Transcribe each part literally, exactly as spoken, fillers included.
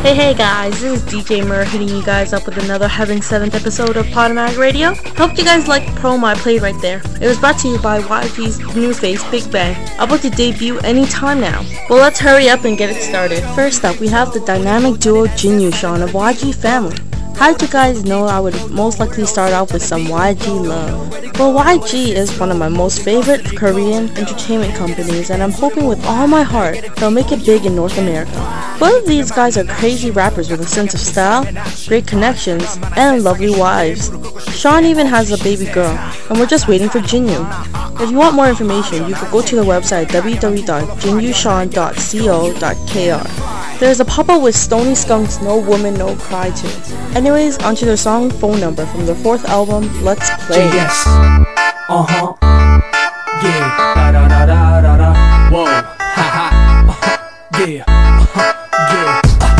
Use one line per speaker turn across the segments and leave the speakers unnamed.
Hey hey guys, this is D J Murr hitting you guys up with another Heaven seventh episode of Podomatic Radio. Hope you guys liked the promo I played right there. It was brought to you by Y G's new face, Big Bang, about to debut anytime now. Well, let's hurry up and get it started. First up, we have the dynamic duo Jin Yu Sean of Y G Family. How did you guys know I would most likely start off with some Y G love? Well, Y G is one of my most favorite Korean entertainment companies, and I'm hoping with all my heart they'll make it big in North America. Both of these guys are crazy rappers with a sense of style, great connections, and lovely wives. Sean even has a baby girl, and we're just waiting for Jinyu. If you want more information, you could go to the website w w w dot jinyushawn dot co dot k r. There's a pop-up with Stony Skunk's No Woman No Cry tune. Anyways, onto their song Phone Number from their fourth album, Let's Play.
Yes. Uh-huh. Yeah. Da-da-da-da-da-da. Whoa. Ha-ha. Uh-huh. Yeah. Uh-huh. Yeah.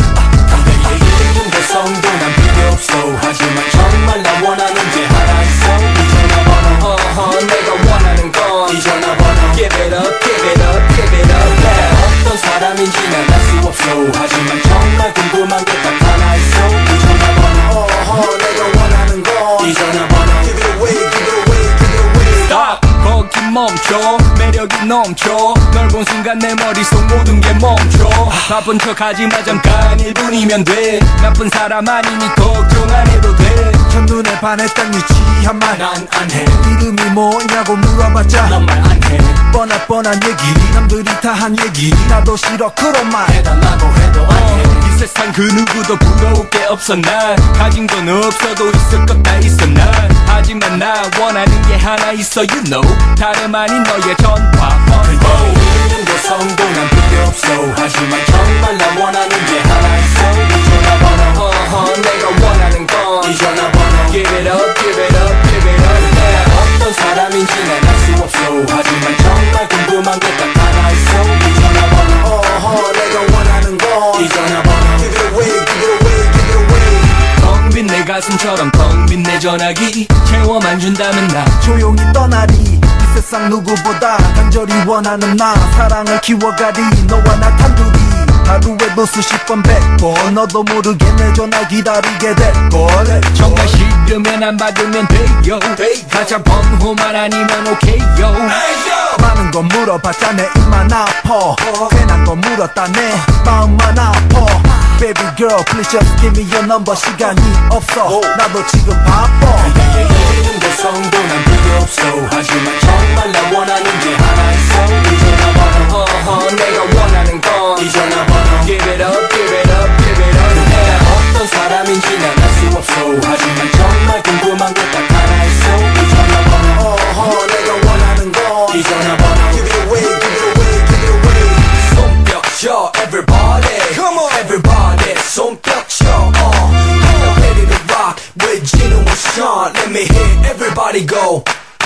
내 성도 난 필요 없어. 하지만 정말 나 원하는 게 하나 있어. 이 전화번호. Uh-huh. 내가 원하는 건 이 전화번호. Give it up, give it up, give it up. Yeah. 어떤 사람인지 난 알 수 없어. 하지만 정말 궁금한 게 딱 하나 있어. 이 전화번호. Uh-huh. 내가 원하는 건 이 전화번호. Give it away, give it away, give it away. Stop. 거기 멈춰. 매력이 넘쳐. 널 본 순간 내 머릿속 모든 게 멈춰. 바쁜 척하지 마 잠깐 일 분이면 돼. 나쁜 사람 아니니 걱정 안 해도 돼. 첫눈에 반했던 유치한 말 난 안 해. 이름이 뭐냐고 물어봤자 넌 말 안 해. 뻔한 뻔한 얘기 남들이 다 한 얘기 나도 싫어 그런 말 해달라고 해도 안 해. 이 세상 그 누구도 부러울 게 없어 난 가진 건 없어도 있을 것 다 있어 난 하지만 나 원하는 게 하나 있어 you know 다름 아닌 너의 전화 번호 내 성도 난 필요 없어 하지만 정말 나 원하는 게 하나 있어 이 전화번호 uh-huh, 내가 원하는 건 이 전화번호 Give it up, give it up, give it up yeah. 어떤 사람인지 난 알 수 없어 하지만 정말 궁금한 게 딱 하나 있어 이 전화번호 uh-huh, 내가 원하는 건 이 전화번호 Give it away, give it away, give it away 텅 빈 내 가슴처럼 텅 빈 내 전화기 채워만 준다면 나 조용히 떠나리 세상 누구보다 간절히 원하는 나 사랑을 키워가리 너와 나 단둘이 하루에 뭐 수십 번 백 번 너도 모르게 내 전화 기다리게 될걸 정말 싫으면 안 받으면 돼요 가자 번호만 아니면 오케이요 많은 건 물어봤자 내 입만 아파 괜한 건 물었다 내 마음만 아파 Baby girl please just give me your number 시간이 없어 나도 지금 바빠 내 성도 난 필요 없어 하지만 정말 나 원하는 게 하나 있어 이 전화번호 uh-huh, 내가 원하는 건 이 전화번호 Give it up, give it up, give it up yeah. 어떤 사람인지 난 알 수 없어 하지만 정말 궁금한 게 딱 하나 있어 이 전화번호 uh-huh, 내가 원하는 건 이 전화번호 Give it away, give it away, give it away 손뼉 쳐 everybody Come on everybody 손뼉 쳐 uh. I'm ready to rock with Gino and Sean Let me hear everybody go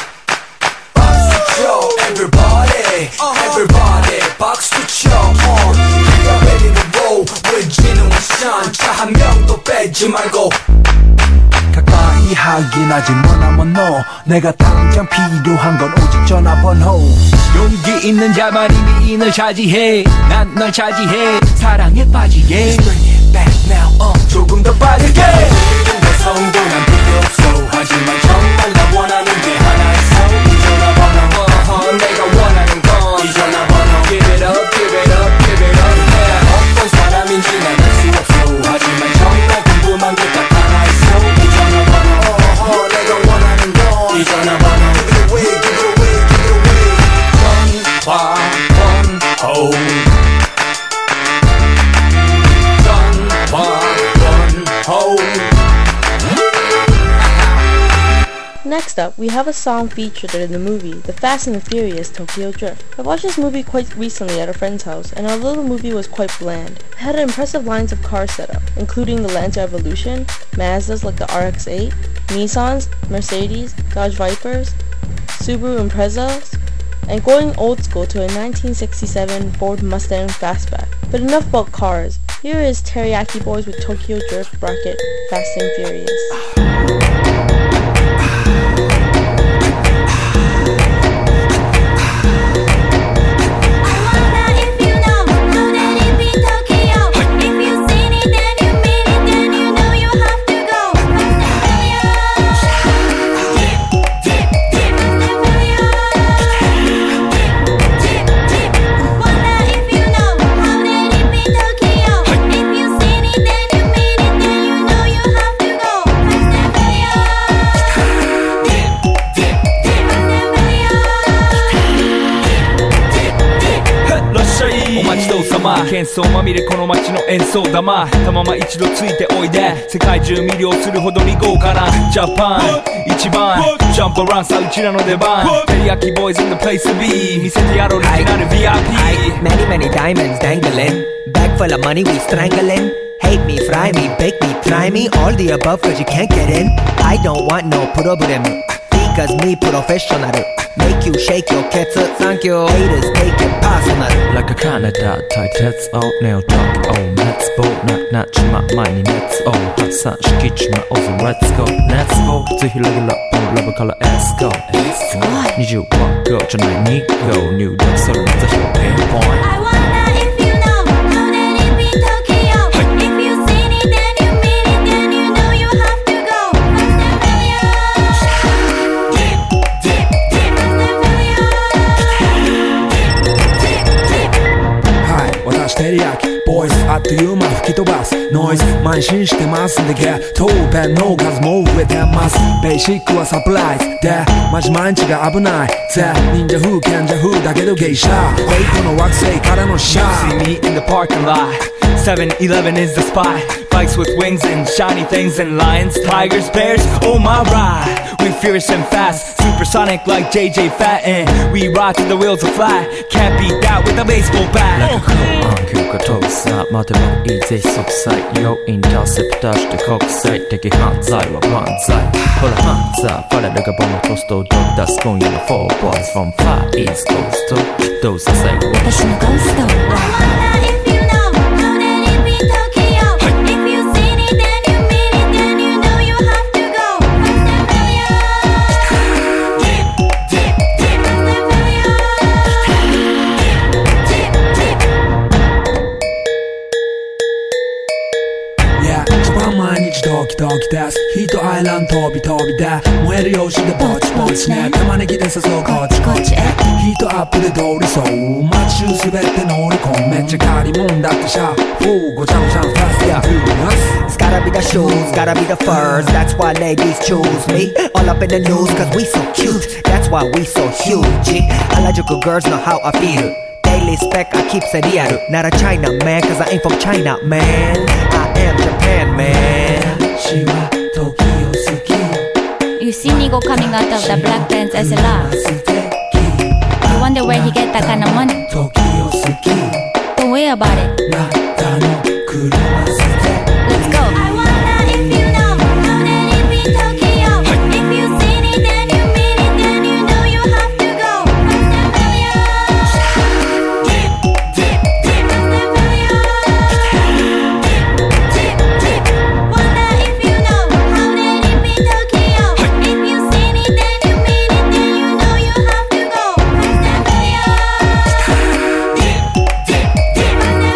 박수 쳐 everybody everybody 박수 쳐 uh. I'm ready to roll with Gino and Sean 자 한 명도 빼지 말고 가까이 하긴 아직 머나먼 너 내가 당장 필요한 건 오직 전화번호 용기 있는 자만 이미 널 차지해 난 널 차지해 사랑에 빠지게 Bring it back now uh. 조금 더 빠르게 내 성도 난 필요 없어 하지만 정말 나 원하는 게 하나 있어 이 전화번호 uh-huh, 내가 원하는 건 이 전화번호 Give it up, give it up, give it up yeah. 어떤 사람인지 난 알 수 없어 하지만 정말 궁금한 게 딱 하나 있어 이 전화번호 uh-huh, 내가 원하는 건 이 전화번호 Give it away, give it away, give it away 전화번호
Next up, we have a song featured in the movie The Fast and the Furious Tokyo Drift. I watched this movie quite recently at a friend's house, and although the movie was quite bland, it had impressive lines of car setup, including the Lancer Evolution, Mazdas like the R X eight, Nissans, Mercedes, Dodge Vipers, Subaru Imprezas, and going old school to a nineteen sixty-seven Ford Mustang Fastback. But enough about cars. Here is Teriyaki Boys with Tokyo Drift bracket Fast and Furious.
If you know, know that it be Tokyo. If you seen it, then
想まみれこの街の演奏玉たまま一度ついておいで世界中魅了するほどに豪華なジャパン一番ジャンプアラウンさうちらの出番テリヤキボーイズ in the place to be 見せてやろうオリジナル ブイアイピー
Many many diamonds dangling Bag full of money we strangling Hate me, fry me, bake me, try me All the above cause you can't get in I don't want no problem Because me professional Make you shake your cats Thank you Haters take it personal
Like a Canada 対鉄をネオトークを熱望ななちま前に熱を発散しきちまおうぞ Let's go Let's go ぜひレギュラーポンラブから Let's goにじゅうワンゴじゃないにゴ入力するのぜひをピンポイント
I wonder if you know How did it be Tokyo If you seen it then you mean it Then you know you have to go Fast and furious Dip, dip, dip Fast and furious
はい私テリヤキボーイズあっという間吹き飛ばすノイズ慢心してますんでゲットペンの数も増えてますベーシックはサプライズでマジ毎日が危ないぜ忍者風賢者風だけどゲイシャーエイトの惑星からのシャー See me in the parking lot seven eleven is the spot Bikes with wings and shiny things and lions, tigers, bears, oh my ride We fierce and fast, supersonic like J J Fatten We ride till the wheels are flat Can't beat that with a baseball bat
Like a cool on 急化搭載待てばいいぜ即歳要インターセプターして国際的犯罪は万歳ほらハンザーファレルがボムトストを出す今夜の four boys from Far East Coast どうさせ
私のゴースト I wonder if you know How did it be Tokyo If you seen it then you mean it Then you know you have to go Fast and furious Dip, dip, dip Fast and furious Dip, dip, dip
Yeah 一番毎日ドキドキですヒートアイランド飛び飛びで燃えるようしてぼちぼちね玉ねぎで誘うこっちこっちへヒートアップで通りそう街中すべて乗り込むめっちゃ借りもんだってシャフーごちゃごちゃ Fast and Furious
It's gotta be the shoes, gotta be the furs That's why ladies choose me All up in the news cause we so cute That's why we so huge Harajuku girls know how I feel Daily spec I keep it real Not a China man cause I ain't from China man I am Japan man
私は時を好き
You see Nigo coming out of the black pants as a laugh. You wonder where he get that kind of money.
時を好き
Don't worry about it.
なたの車捨て
Let's go.
I wonder if you know How did it be Tokyo If you seen it then you mean it Then you know you have to go Fast and furious Dip, dip, dip Fast and furious Dip, dip, dip Wonder if you know How did it be Tokyo If you seen it then you mean it Then you know you have to go Fast and furious Dip, dip, dip Fast and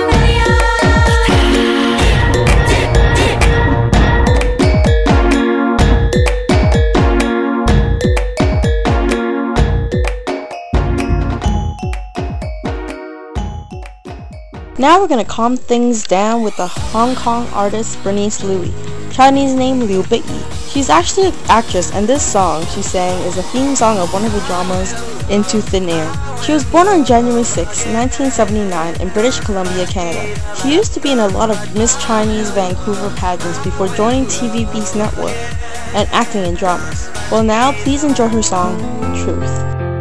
Now we're gonna calm things down with the Hong Kong artist Bernice Lui, Chinese name Liu Bei. She's actually an actress, and this song she sang is a theme song of one of her dramas, Into Thin Air. She was born on January sixth, nineteen seventy-nine in British Columbia, Canada. She used to be in a lot of Miss Chinese Vancouver pageants before joining T V B's network and acting in dramas. Well now, please enjoy her song, Truth.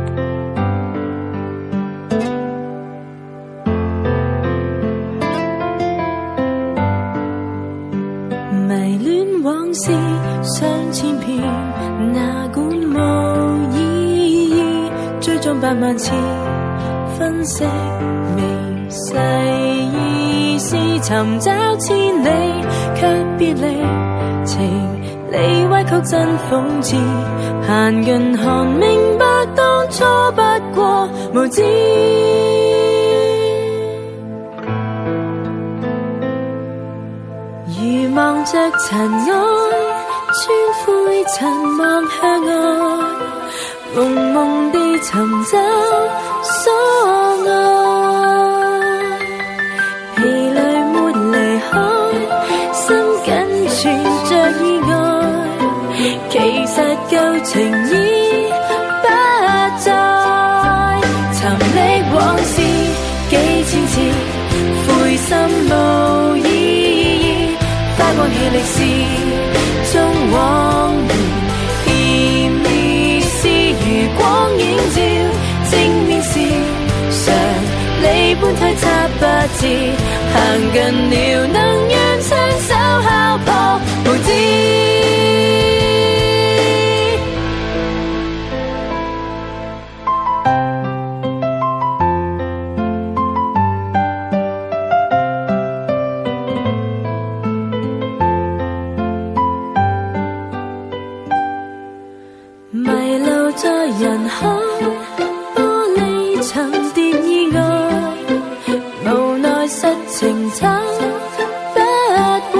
迷戀往事上千篇，哪管無意義，追蹤百萬次，分析微細意思，尋找千里，卻別離，情理歪曲真諷刺，行近看明白當初不過無知。如望着塵埃，穿灰塵望向外，朦朧地尋找所愛，疲累沒離開，心緊存着意外，其實舊情已不再，沉溺往事幾千次，悔死棄歷史中往年，甜意思如光影照，正面是常理般推測不知，行近了能讓雙手敲破無知。迷路在人海，玻璃沉澱意外，無奈實情找不過，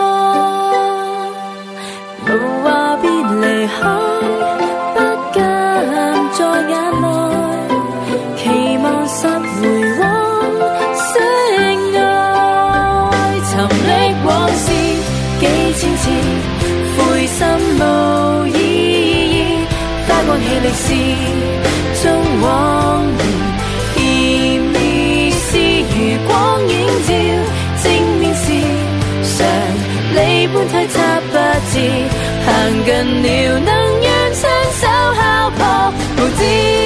無話別離開，不敢在眼內，期望拾回往昔愛，沉溺往事幾千次，灰心無意花光氣歷史中往年，甜意思如光影照，正面是常理般推測不知，行近了能讓雙手敲破無知。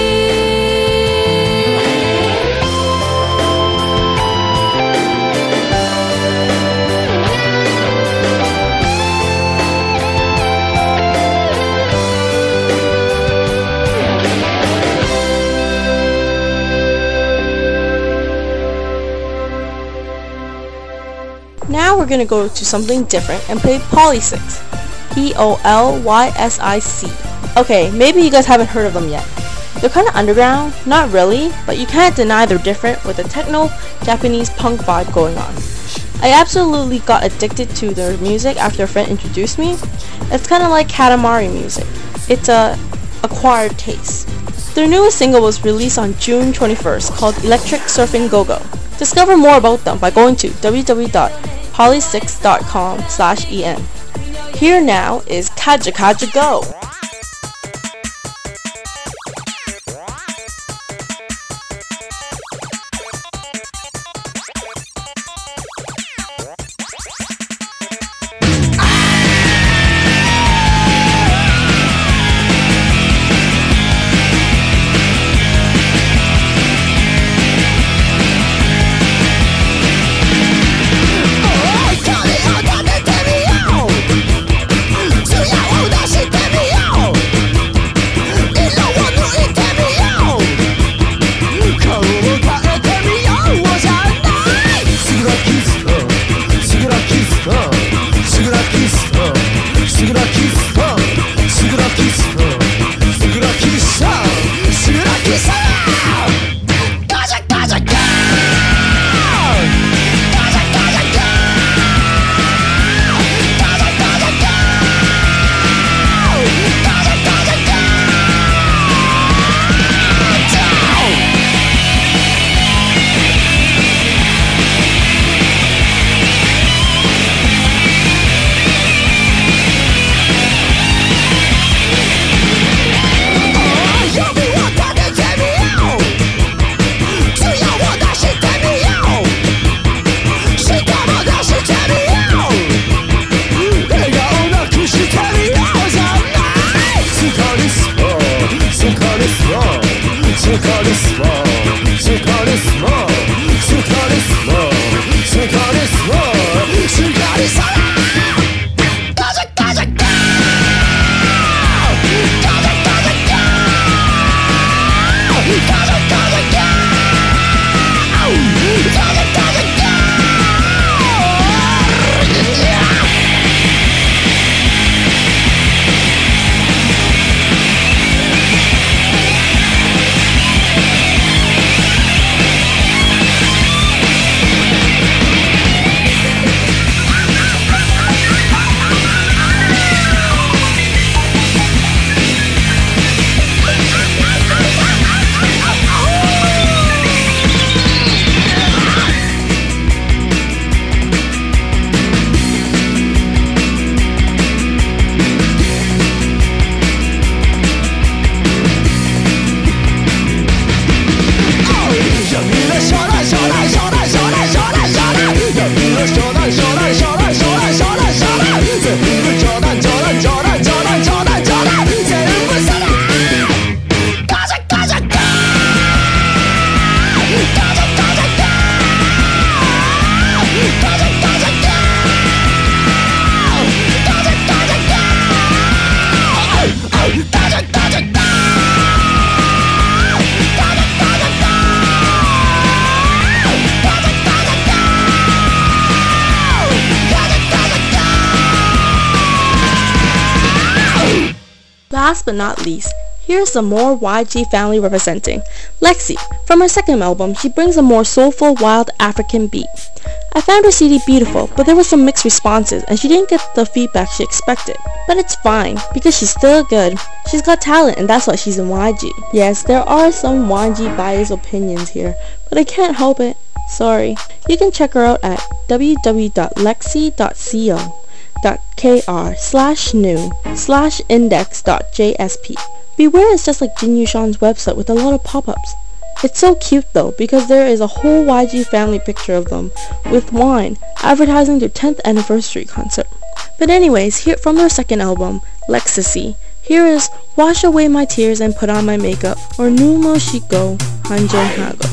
Now we're gonna go to something different and play Polysix. P O L Y S I C. Okay, maybe you guys haven't heard of them yet. They're kinda underground, not really, but you can't deny they're different with a techno Japanese punk vibe going on. I absolutely got addicted to their music after a friend introduced me. It's kinda like Katamari music. It's a acquired taste. Their newest single was released on June twenty-first called Electric Surfing Go-Go. Discover more about them by going to w w w dot polysix dot com slash e n. Here now is Kaja Kaja Go!
Oh,
last but not least, here's some more Y G family representing. Lexi. From her second album, she brings a more soulful, wild African beat. I found her C D beautiful, but there were some mixed responses and she didn't get the feedback she expected. But it's fine, because she's still good. She's got talent and that's why she's in Y G. Yes, there are some Y G biased opinions here, but I can't help it. Sorry. You can check her out at w w w dot lexi dot co dot k r slash new slash index dot j s p. Beware is just like Jin Yushan's website with a lot of pop-ups. It's so cute though, because there is a whole Y G family picture of them, with wine, advertising their tenth anniversary concert. But anyways, here from their second album, Lexi, here is Wash Away My Tears and Put On My Makeup, or Numo Shiko Hanjen Hago.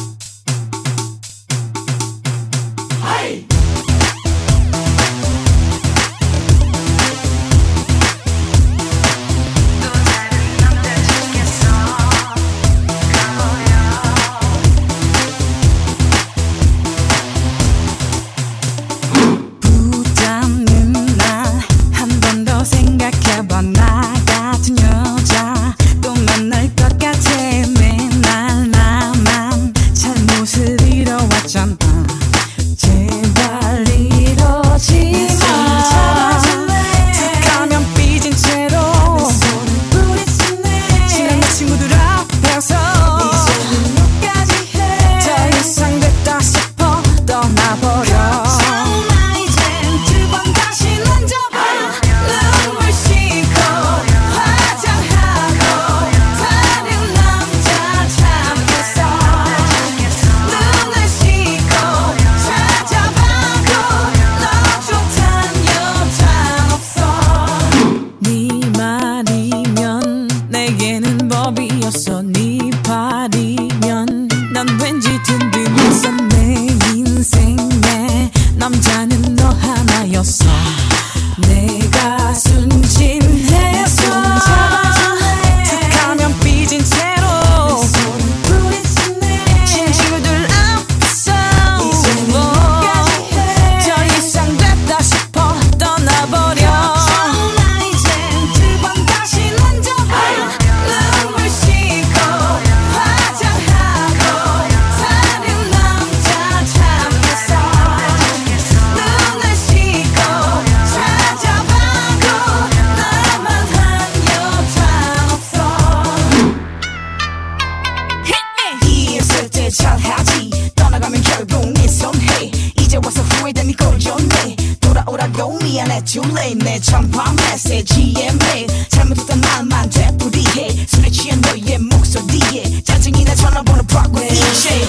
Too late 내 전파 메시지에 매일 잘못했던 말만 되풀이해 술에 취한 너의 목소리에 짜증이 나 전화번호 바꿔 이제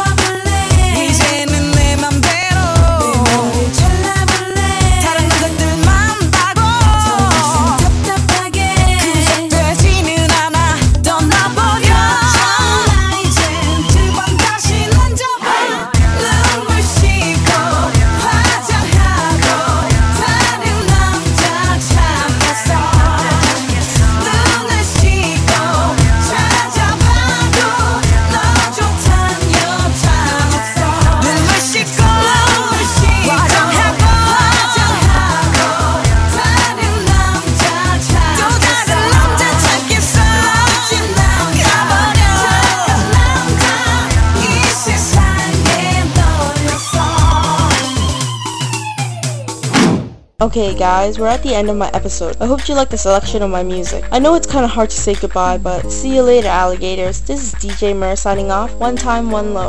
바꿔볼래 이제는 내 맘대로 내 머리 잘라볼래 다른 남자들만 봐도 더 이상 답답하게 구속되지는 않아 떠나버려 나 이젠 두 번 다시 만져봐 눈물 씻고 화장하고
Okay guys, we're at the end of my episode. I hope you liked the selection of my music. I know it's kinda hard to say goodbye, but see you later alligators. This is D J Mur signing off. One time, one love.